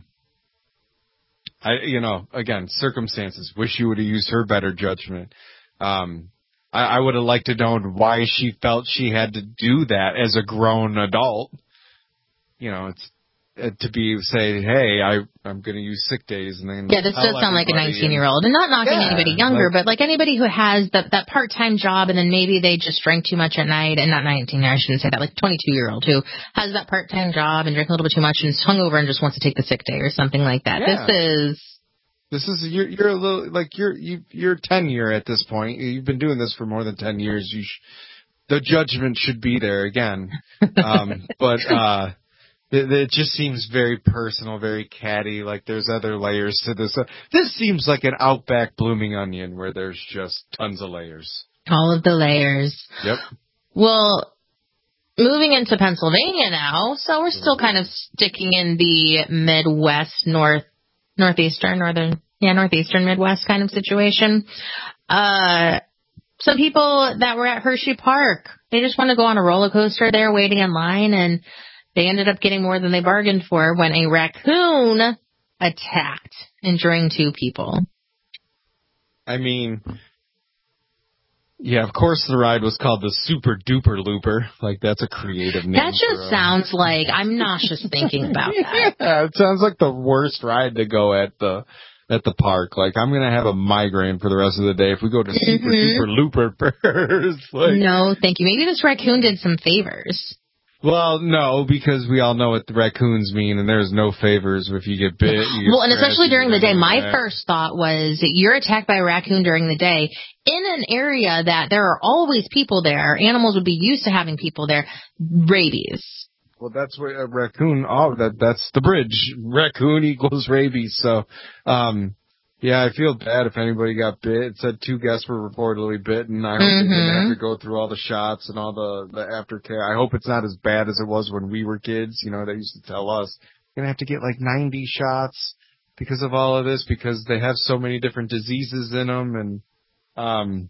Speaker 4: I, you know, again, circumstances. Wish you would have used her better judgment. Um, I, I would have liked to know why she felt she had to do that as a grown adult. You know, it's, uh, to be, say, hey, I, I'm going to use sick days. And then
Speaker 3: yeah, this does sound like a nineteen-year-old. And not knocking yeah, anybody younger, like, but like anybody who has that, that part-time job and then maybe they just drank too much at night, and not nineteen, I shouldn't say that, like twenty-two-year-old who has that part-time job and drank a little bit too much and is hungover and just wants to take the sick day or something like that. Yeah. This is...
Speaker 4: This is, you're, you're a little, like, you're, you, you're ten-year at this point. You've been doing this for more than ten years. You sh- the judgment should be there again. Um, but, uh, It, it just seems very personal, very catty, like there's other layers to this. This seems like an Outback blooming onion where there's just tons of layers.
Speaker 3: All of the layers.
Speaker 4: Yep.
Speaker 3: Well, moving into Pennsylvania now, so we're still kind of sticking in the Midwest, north, northeastern, northern, yeah, northeastern Midwest kind of situation. Uh, some people that were at Hershey Park, they just want to go on a roller coaster there waiting in line, and they ended up getting more than they bargained for when a raccoon attacked, injuring two people.
Speaker 4: I mean, yeah, of course the ride was called the Super Duper Looper. Like, that's a creative name.
Speaker 3: That just sounds like I'm nauseous thinking about that.
Speaker 4: Yeah, it sounds like the worst ride to go at the at the park. Like, I'm going to have a migraine for the rest of the day if we go to Super
Speaker 3: Mm-hmm.
Speaker 4: Duper Looper first. Like,
Speaker 3: no, thank you. Maybe this raccoon did some favors.
Speaker 4: well, no, because we all know what the raccoons mean, and there's no favors if you get bit. You get
Speaker 3: Well, and especially
Speaker 4: scratched,
Speaker 3: during the day. My
Speaker 4: that.
Speaker 3: first thought was that you're attacked by a raccoon during the day in an area that there are always people there. Animals would be used to having people there. Rabies.
Speaker 4: Well, that's where a raccoon, oh, that that's the bridge. Raccoon equals rabies. So, um, yeah, I feel bad if anybody got bit. It said two guests were reportedly bitten. I hope
Speaker 3: Mm-hmm.
Speaker 4: they didn't have to go through all the shots and all the, the aftercare. I hope it's not as bad as it was when we were kids. You know, they used to tell us, you're going to have to get like ninety shots because of all of this, because they have so many different diseases in them and, um,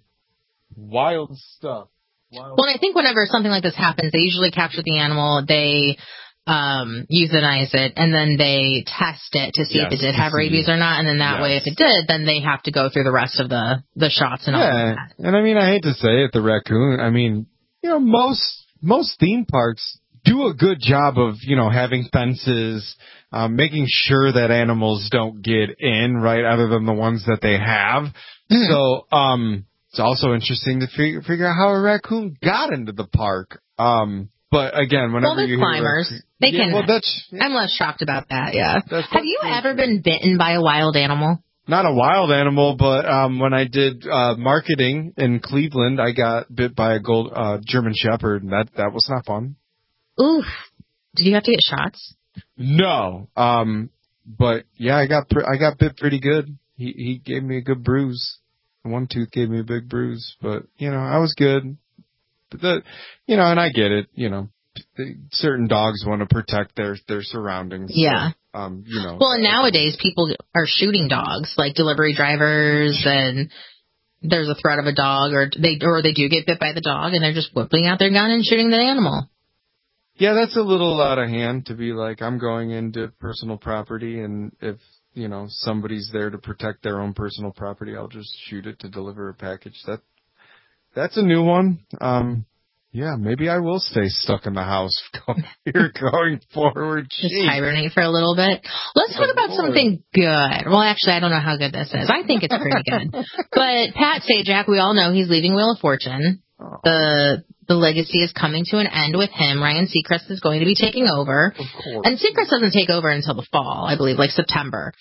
Speaker 4: wild stuff. Wild
Speaker 3: Well, and I think whenever something like this happens, they usually capture the animal, they um, euthanize it, and then they test it to see
Speaker 4: Yes,
Speaker 3: if it did
Speaker 4: to
Speaker 3: have
Speaker 4: see.
Speaker 3: rabies or not. And then that
Speaker 4: Yes.
Speaker 3: way, if it did, then they have to go through the rest of the, the shots and all
Speaker 4: Yeah,
Speaker 3: of that.
Speaker 4: and I mean, I hate to say it, the raccoon, I mean, you know, most, most theme parks do a good job of, you know, having fences, um, making sure that animals don't get in, right, other than the ones that they have.
Speaker 3: Mm.
Speaker 4: So, um, it's also interesting to figure, figure out how a raccoon got into the park. Um, but again, whenever
Speaker 3: Well, they're
Speaker 4: you hear
Speaker 3: climbers.
Speaker 4: raccoon-
Speaker 3: They
Speaker 4: yeah,
Speaker 3: can.
Speaker 4: well, that's,
Speaker 3: I'm less shocked about that, yeah.
Speaker 4: That's
Speaker 3: Have you ever been bitten by a wild animal?
Speaker 4: not a wild animal, but um when I did uh marketing in Cleveland, I got bit by a gold uh German Shepherd, and that that was not fun.
Speaker 3: Oof. Did you have to get shots?
Speaker 4: No. Um but yeah, I got pr- I got bit pretty good. He he gave me a good bruise. One tooth gave me a big bruise, but you know, I was good. But the you know, and I get it, you know. Certain dogs want to protect their their surroundings.
Speaker 3: Yeah.
Speaker 4: So, um, you know.
Speaker 3: Well, and nowadays people are shooting dogs, like delivery drivers, and there's a threat of a dog, or they or they do get bit by the dog, and they're just whipping out their gun and shooting the animal.
Speaker 4: Yeah, that's a little out of hand to be like, I'm going into personal property, and if, you know, somebody's there to protect their own personal property, I'll just shoot it to deliver a package. That That's a new one. Um, yeah, maybe I will stay stuck in the house going, here going forward.
Speaker 3: Just
Speaker 4: Jeez.
Speaker 3: hibernate for a little bit. Let's talk about something good. Well, actually, I don't know how good this is. I think it's pretty good. But Pat Sajak, we all know he's leaving Wheel of Fortune. The the legacy is coming to an end with him. Ryan Seacrest is going to be taking over.
Speaker 4: Of course.
Speaker 3: And Seacrest doesn't take over until the fall, I believe, like September.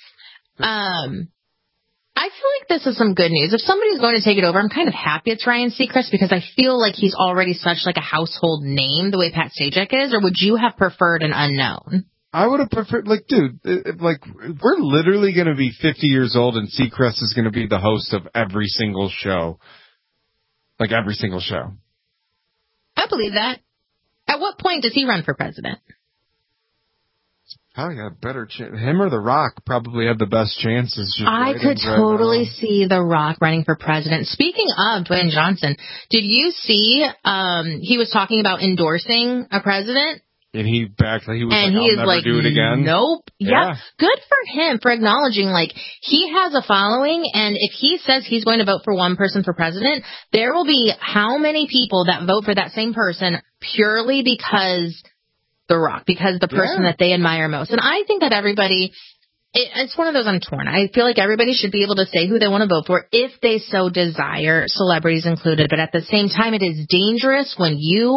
Speaker 3: Um, I feel like this is some good news. If somebody's going to take it over, I'm kind of happy it's Ryan Seacrest because I feel like he's already such like a household name the way Pat Sajak is. Or would you have preferred an unknown?
Speaker 4: I would have preferred, like, dude, it, like, we're literally going to be fifty years old, and Seacrest is going to be the host of every single show. Like, every single show.
Speaker 3: I believe that. At what point does he run for president?
Speaker 4: Probably got a better chance. Him or The Rock probably have the best chances. Just
Speaker 3: I
Speaker 4: right
Speaker 3: could
Speaker 4: in right
Speaker 3: totally
Speaker 4: now.
Speaker 3: see The Rock running for president. Speaking of Dwayne Johnson, did you see um, he was talking about endorsing a president?
Speaker 4: And he backed, he was
Speaker 3: And
Speaker 4: like,
Speaker 3: he
Speaker 4: I'll
Speaker 3: is
Speaker 4: never
Speaker 3: like,
Speaker 4: do it again.
Speaker 3: nope.
Speaker 4: Yeah.
Speaker 3: Yeah. Good for him for acknowledging, like, he has a following, and if he says he's going to vote for one person for president, there will be how many people that vote for that same person purely because The Rock, because the person
Speaker 4: Yeah.
Speaker 3: that they admire most. And I think that everybody, it, it's one of those I'm torn. I feel like everybody should be able to say who they want to vote for if they so desire, celebrities included. But at the same time, it is dangerous when you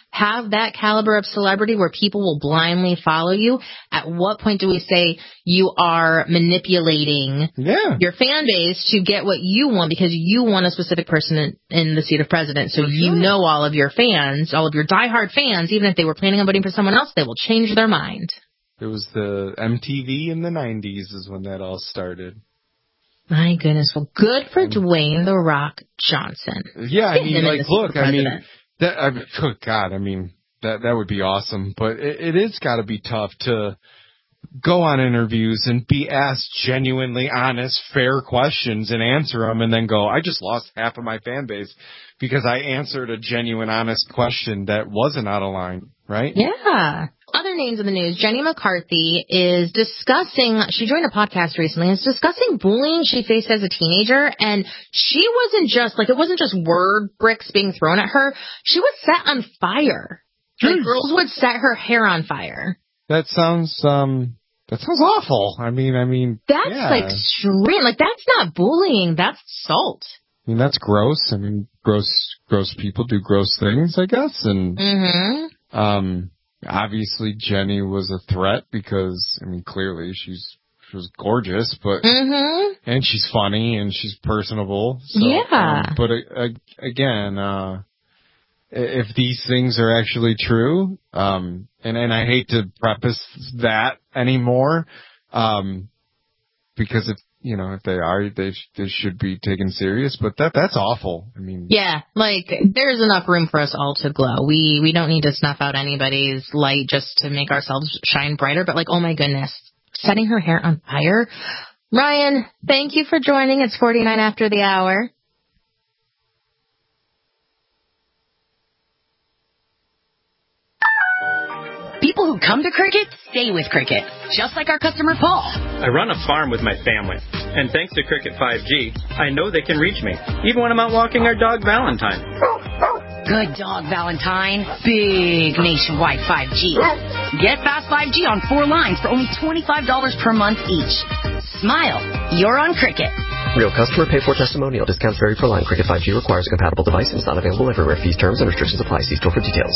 Speaker 3: have that caliber of celebrity where people will blindly follow you, at what point do we say you are manipulating
Speaker 4: yeah.
Speaker 3: your fan base to get what you want because you want a specific person in, in the seat of president? So you know all of your fans, all of your diehard fans, even if they were planning on voting for someone else, they will change their mind.
Speaker 4: It was the M T V in the nineties is when that all started.
Speaker 3: My goodness. Well, good for Dwayne The Rock Johnson.
Speaker 4: Yeah, I mean, like, look, I mean, that, I mean, oh God, I mean, that that would be awesome. But it, it is got to be tough to go on interviews and be asked genuinely honest, fair questions and answer them and then go, I just lost half of my fan base because I answered a genuine, honest question that wasn't out of line, right?
Speaker 3: Yeah. Other names in the news, Jenny McCarthy is discussing, she joined a podcast recently, is discussing bullying she faced as a teenager, and she wasn't just, like, it wasn't just word bricks being thrown at her, she was set on fire. Jeez. Like, girls would set her hair on fire.
Speaker 4: That sounds, um, that sounds awful. I mean, I mean,
Speaker 3: That's,
Speaker 4: yeah.
Speaker 3: like, extreme. Like, that's not bullying, that's assault.
Speaker 4: I mean, that's gross. I mean, gross, gross people do gross things, I guess, and,
Speaker 3: mm-hmm.
Speaker 4: um... obviously, Jenny was a threat because, I mean, clearly she's she was gorgeous, but
Speaker 3: mm-hmm.
Speaker 4: and she's funny and she's personable. So,
Speaker 3: yeah.
Speaker 4: Um, but uh, again, uh, if these things are actually true, um, and and I hate to preface that anymore, um, because if you know if they are, they they should be taken serious. But that that's awful. I mean,
Speaker 3: yeah, like there's enough room for us all to glow. We we don't need to snuff out anybody's light just to make ourselves shine brighter. But like, oh my goodness, setting her hair on fire. Ryan, thank you for joining. It's forty-nine after the hour.
Speaker 19: People who come to Cricket stay with Cricket, just like our customer Paul.
Speaker 20: I run a farm with my family, and thanks to Cricket five G, I know they can reach me, even when I'm out walking our dog Valentine.
Speaker 19: Good dog, Valentine. Big nationwide five G. Get fast five G on four lines for only twenty-five dollars per month each. Smile, you're on Cricket.
Speaker 21: Real customer pay for testimonial. Discounts vary per line. Cricket five G requires a compatible device and is not available everywhere. Fees, terms, and restrictions apply. See store for details.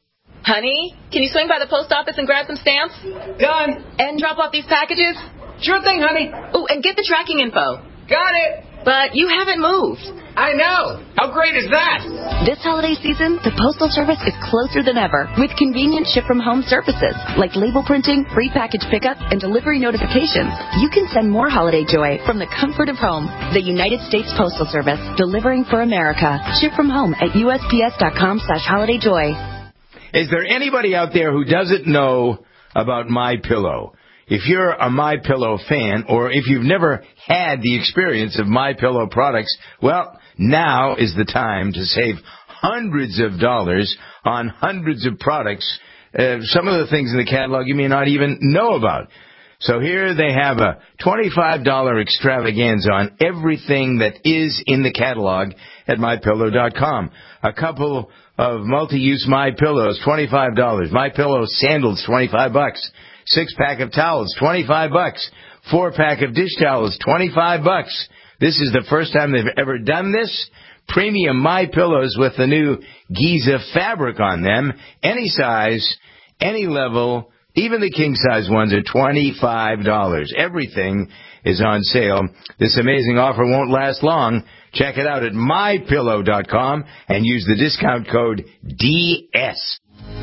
Speaker 22: Honey, can you swing by the post office and grab some stamps?
Speaker 23: Done.
Speaker 22: And drop off these packages?
Speaker 23: Sure thing, honey.
Speaker 22: Oh, and get the tracking info.
Speaker 23: Got it.
Speaker 22: But you haven't moved.
Speaker 23: I know. How great is that?
Speaker 24: This holiday season, the Postal Service is closer than ever with convenient ship-from-home services like label printing, free package pickup, and delivery notifications. You can send more holiday joy from the comfort of home. The United States Postal Service, delivering for America. Ship from home at U S P S dot com slash holiday joy.
Speaker 25: Is there anybody out there who doesn't know about MyPillow? If you're a MyPillow fan, or if you've never had the experience of MyPillow products, well, now is the time to save hundreds of dollars on hundreds of products. Uh, some of the things in the catalog you may not even know about. So here they have a twenty-five dollars extravaganza on everything that is in the catalog at my pillow dot com. A couple of multi-use MyPillows, twenty-five dollars. MyPillow sandals, twenty-five bucks. Six-pack of towels, twenty-five bucks. Four-pack of dish towels, twenty-five bucks. This is the first time they've ever done this. Premium MyPillows with the new Giza fabric on them. Any size, any level. Even the king-size ones are twenty-five dollars. Everything is on sale. This amazing offer won't last long. Check it out at my pillow dot com and use the discount code D S.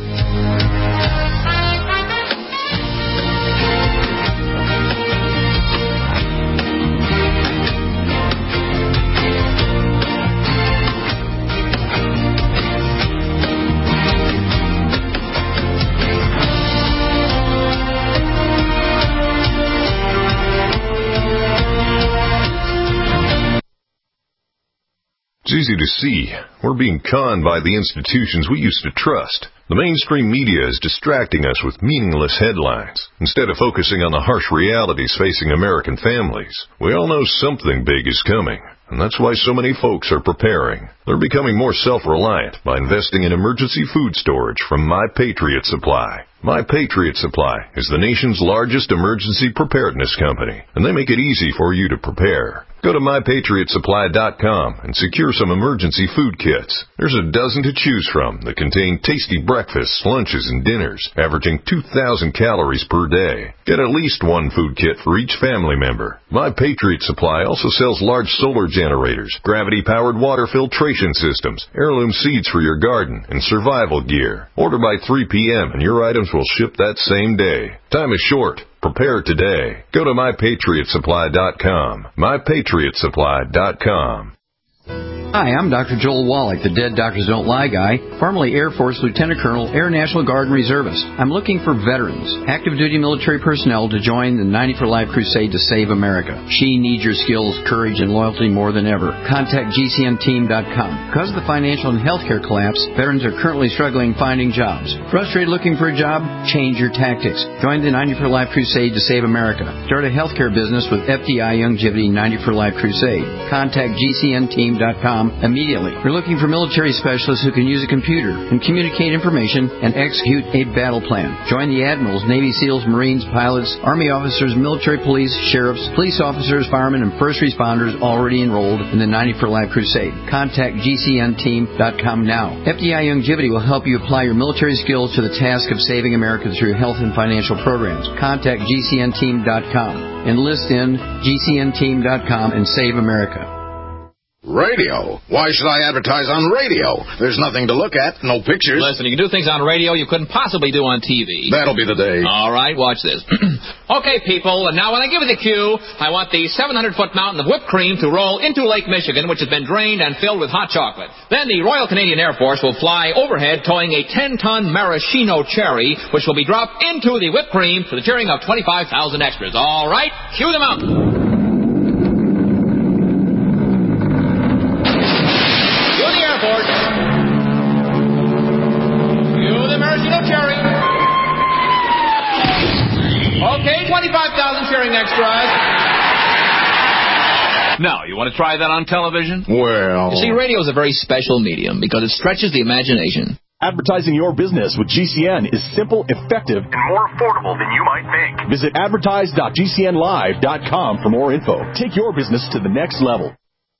Speaker 26: It's easy to see. We're being conned by the institutions we used to trust. The mainstream media is distracting us with meaningless headlines, instead of focusing on the harsh realities facing American families. We all know something big is coming, and that's why so many folks are preparing. They're becoming more self-reliant by investing in emergency food storage from My Patriot Supply. My Patriot Supply is the nation's largest emergency preparedness company, and they make it easy for you to prepare. Go to my patriot supply dot com and secure some emergency food kits. There's a dozen to choose from that contain tasty breakfasts, lunches, and dinners, averaging two thousand calories per day. Get at least one food kit for each family member. My Patriot Supply also sells large solar generators, gravity-powered water filtration systems, heirloom seeds for your garden, and survival gear. Order by three p.m. and your items will ship that same day. Time is short. Prepare today. Go to my patriot supply dot com. my patriot supply dot com.
Speaker 1: Hi, I'm Doctor Joel Wallach, the Dead Doctors Don't Lie guy, formerly Air Force Lieutenant Colonel, Air National Guard and Reservist. I'm looking for veterans, active duty military personnel to join the ninety for Life crusade to save America. She needs your skills, courage, and loyalty more than ever. Contact G C N team dot com. Because of the financial and healthcare collapse, veterans are currently struggling finding jobs. Frustrated looking for a job? Change your tactics. Join the ninety for Life crusade to save America. Start a healthcare business with F D I Longevity ninety for Life crusade. Contact G C N team dot com immediately. We're looking for military specialists who can use a computer and communicate information and execute a battle plan. Join the admirals, Navy SEALs, Marines, pilots, Army officers, military police, sheriffs, police officers, firemen, and first responders already enrolled in the ninety for Life crusade. Contact G C N team dot com now. F D I Longevity will help you apply your military skills to the task of saving America through health and financial programs. Contact G C N team dot com. Enlist in G C N team dot com and save America.
Speaker 5: Radio? Why should I advertise on radio? There's nothing to look at, no pictures.
Speaker 6: Listen, you can do things on radio you couldn't possibly do on T V.
Speaker 5: That'll be the day.
Speaker 6: All right, watch this. Okay, people, and now when I give you the cue, I want the seven hundred foot mountain of whipped cream to roll into Lake Michigan, which has been drained and filled with hot chocolate. Then the Royal Canadian Air Force will fly overhead towing a ten ton maraschino cherry, which will be dropped into the whipped cream for the cheering of twenty-five thousand extras. All right, cue them out. Okay, twenty-five thousand cheering extras. Now, you want to try that on television?
Speaker 5: Well...
Speaker 6: You see, radio is a very special medium because it stretches the imagination.
Speaker 10: Advertising your business with G C N is simple, effective, and more affordable than you might think. Visit advertise dot G C N live dot com for more info. Take your business to the next level.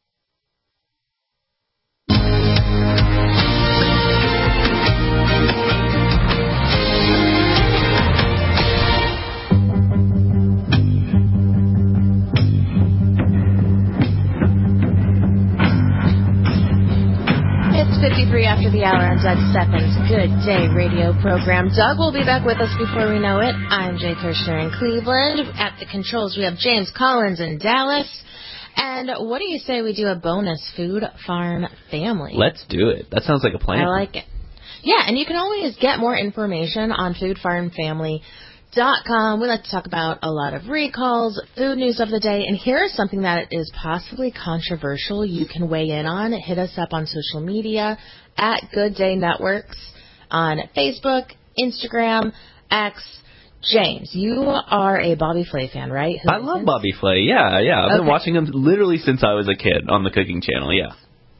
Speaker 3: fifty-three after the hour on Doug Steffens' Good Day radio program. Doug will be back with us before we know it. I'm Jay Kirshner in Cleveland. At the controls, we have James Collins in Dallas. And what do you say we do a bonus Food Farm Family?
Speaker 11: Let's do it. That sounds like a plan.
Speaker 3: I like it. Yeah, and you can always get more information on food farm family dot com. We like to talk about a lot of recalls, food news of the day, and here's something that is possibly controversial you can weigh in on. Hit us up on social media at Good Day Networks on Facebook, Instagram, X. James, you are a Bobby Flay fan, right? Who
Speaker 11: I love Bobby Flay. Yeah, yeah. I've okay. been watching him literally since I was a kid on the Cooking Channel, yeah.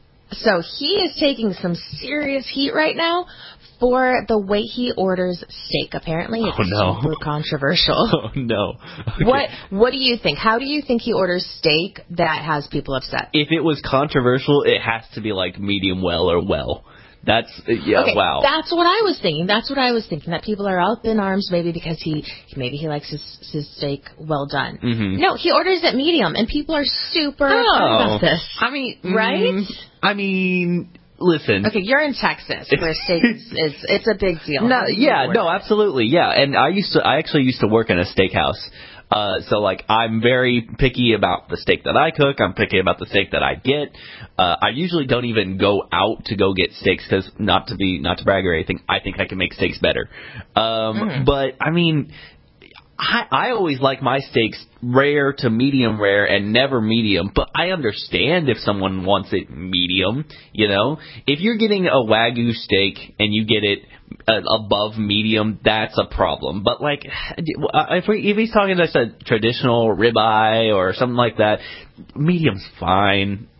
Speaker 3: So he is taking some serious heat right now for the way he orders steak. Apparently, it's
Speaker 11: oh, no.
Speaker 3: super controversial.
Speaker 11: Oh, no. Okay.
Speaker 3: What What do you think? How do you think he orders steak that has people upset?
Speaker 11: If it was controversial, it has to be like medium well or well. That's, yeah,
Speaker 3: okay,
Speaker 11: wow.
Speaker 3: That's what I was thinking. That's what I was thinking, that people are up in arms maybe because he maybe he likes his, his steak well done.
Speaker 11: Mm-hmm.
Speaker 3: No, he orders it medium, and people are super upset
Speaker 11: oh.
Speaker 3: about this.
Speaker 11: I mean,
Speaker 3: right?
Speaker 11: Mm, I mean... Listen.
Speaker 3: Okay, you're in Texas, where steak is, is it's a big deal.
Speaker 11: No, yeah, no, absolutely, yeah. And I used to, I actually used to work in a steakhouse. Uh, so like, I'm very picky about the steak that I cook. I'm picky about the steak that I get. Uh, I usually don't even go out to go get steaks because not to be, not to brag or anything, I think I can make steaks better. Um, mm. But I mean, I, I always like my steaks rare to medium rare and never medium, but I understand if someone wants it medium, you know. If you're getting a Wagyu steak and you get it uh, above medium, that's a problem. But, like, if, we, if he's talking just a traditional ribeye or something like that, medium's fine.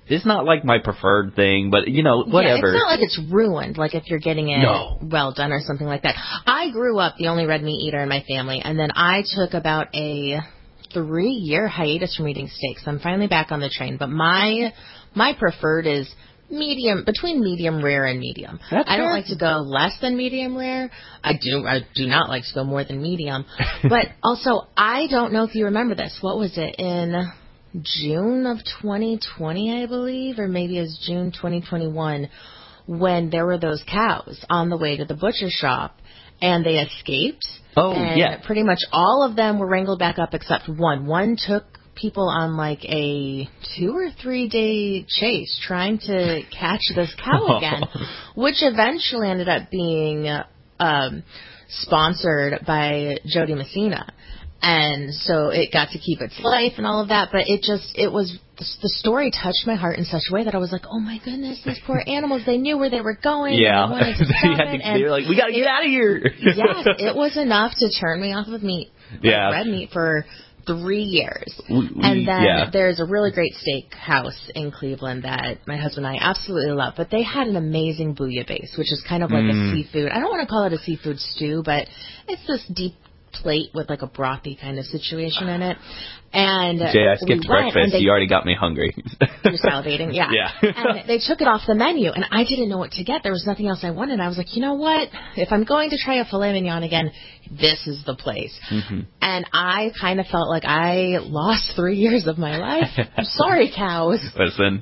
Speaker 11: It's not like my preferred thing, but, you know, whatever.
Speaker 3: Yeah, it's not like it's ruined, like if you're getting it
Speaker 11: no.
Speaker 3: well done or something like that. I grew up the only red meat eater in my family, and then I took about a three-year hiatus from eating steaks. I'm finally back on the train, but my my preferred is medium, between medium rare and medium.
Speaker 11: That's
Speaker 3: I don't
Speaker 11: fair.
Speaker 3: like to go less than medium rare. I do I do not like to go more than medium. But also, I don't know if you remember this. What was it, in June of twenty twenty, I believe, or maybe it was June twenty twenty-one, when there were those cows on the way to the butcher shop, and they escaped.
Speaker 11: Oh,
Speaker 3: and
Speaker 11: yeah.
Speaker 3: pretty much all of them were wrangled back up except one. One took people on like a two or three day chase trying to catch this cow again, which eventually ended up being um, sponsored by Jody Messina. And so it got to keep its life and all of that, but it just, it was, the story touched my heart in such a way that I was like, oh my goodness, these poor animals, they knew where they were going.
Speaker 11: Yeah.
Speaker 3: And they wanted to stop it.
Speaker 11: They were like, we gotta get out of here.
Speaker 3: Yes, it was enough to turn me off of meat,
Speaker 11: yeah.
Speaker 3: like red meat, for three years.
Speaker 11: We, we,
Speaker 3: and then
Speaker 11: yeah.
Speaker 3: there's a really great steak house in Cleveland that my husband and I absolutely love, but they had an amazing bouillabaisse, which is kind of like
Speaker 11: Mm.
Speaker 3: a seafood, I don't want to call it a seafood stew, but it's this deep plate with like a brothy kind of situation in it. And
Speaker 11: Jay, I skipped
Speaker 3: we
Speaker 11: breakfast.
Speaker 3: They,
Speaker 11: you already got me hungry.
Speaker 3: You're salivating, yeah.
Speaker 11: Yeah.
Speaker 3: And they took it off the menu, and I didn't know what to get. There was nothing else I wanted. I was like, you know what? If I'm going to try a filet mignon again, this is the place.
Speaker 11: Mm-hmm.
Speaker 3: And I kind of felt like I lost three years of my life. I'm sorry, cows.
Speaker 11: Listen,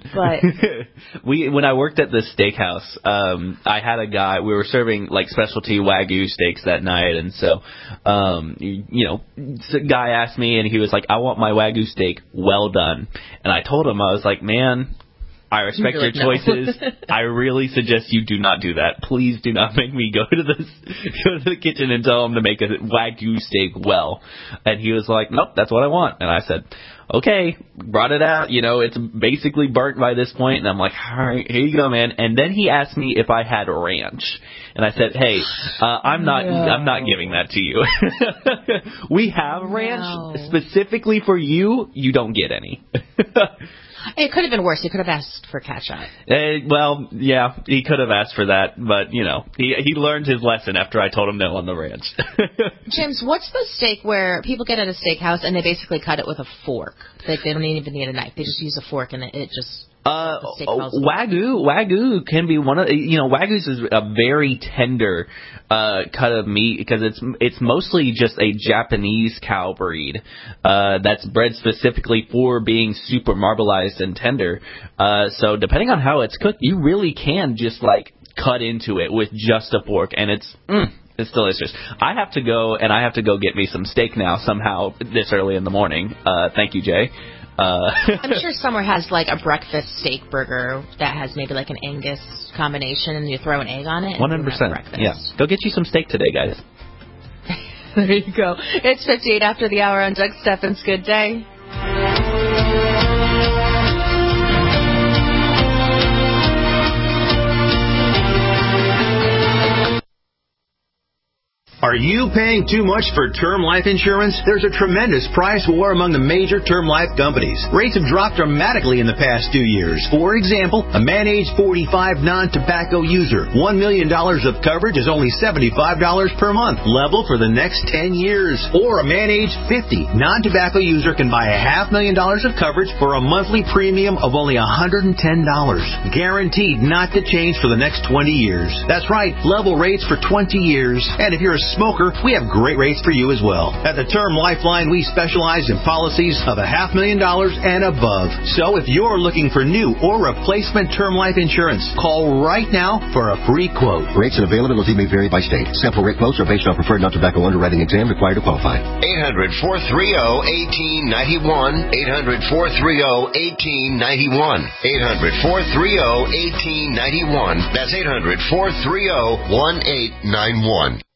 Speaker 3: but
Speaker 11: we when I worked at this steakhouse, um, I had a guy. We were serving like specialty Wagyu steaks that night, and so, um, you, you know, a guy asked me, and he was like, "I want my Wagyu steak well done." And I told him, I was like, "Man, I respect
Speaker 3: You're
Speaker 11: your
Speaker 3: like, no.
Speaker 11: choices. I really suggest you do not do that. Please do not make me go to this, go to the kitchen and tell him to make a Wagyu steak well." And he was like, "Nope, that's what I want." And I said, "Okay," brought it out. You know, it's basically burnt by this point. And I'm like, "All right, here you go, man." And then he asked me if I had ranch. And I said, "Hey, uh, I'm not,
Speaker 3: no.
Speaker 11: I'm not giving that to you. We have ranch
Speaker 3: No.
Speaker 11: specifically for you. You don't get any."
Speaker 3: It could have been worse. He could have asked for catch-up.
Speaker 11: Uh, well, yeah, he could have asked for that, but, you know, he he learned his lesson after I told him no on the ranch.
Speaker 3: James, what's the steak where people get at a steakhouse and they basically cut it with a fork? Like, they don't even need a knife. They just use a fork and it, it just...
Speaker 11: Uh, Wagyu, Wagyu can be one of, you know, Wagyu's is a very tender, uh, cut of meat because it's, it's mostly just a Japanese cow breed, uh, that's bred specifically for being super marbleized and tender. Uh, so depending on how it's cooked, you really can just like cut into it with just a fork, and it's, mm, it's delicious. I have to go, and I have to go get me some steak now somehow this early in the morning. Uh, thank you, Jay. Uh,
Speaker 3: I'm sure somewhere has like a breakfast steak burger that has maybe like an Angus combination, and you throw an egg on it.
Speaker 11: one hundred percent. Yeah. Go get you some steak today, guys.
Speaker 3: There you go. It's fifty-eight after the hour on Doug Steffens' Good Day.
Speaker 8: Are you paying too much for term life insurance? There's a tremendous price war among the major term life companies. Rates have dropped dramatically in the past two years. For example, a man age forty-five non-tobacco user, one million dollars of coverage is only seventy-five dollars per month, level for the next ten years. Or a man age fifty non-tobacco user can buy a half million dollars of coverage for a monthly premium of only one hundred ten dollars. Guaranteed not to change for the next twenty years. That's right, level rates for twenty years. And if you're a smoker, we have great rates for you as well. At the Term Lifeline, we specialize in policies of a half million dollars and above. So if you're looking for new or replacement term life insurance, call right now for a free quote.
Speaker 9: Rates and availability may vary by state. Sample rate quotes are based on preferred non-tobacco underwriting exam required to qualify.
Speaker 12: eight hundred, four three zero, one eight nine one. eight hundred, four three zero, one eight nine one. eight hundred, four three zero, one eight nine one. That's eight hundred, four three zero, one eight nine one.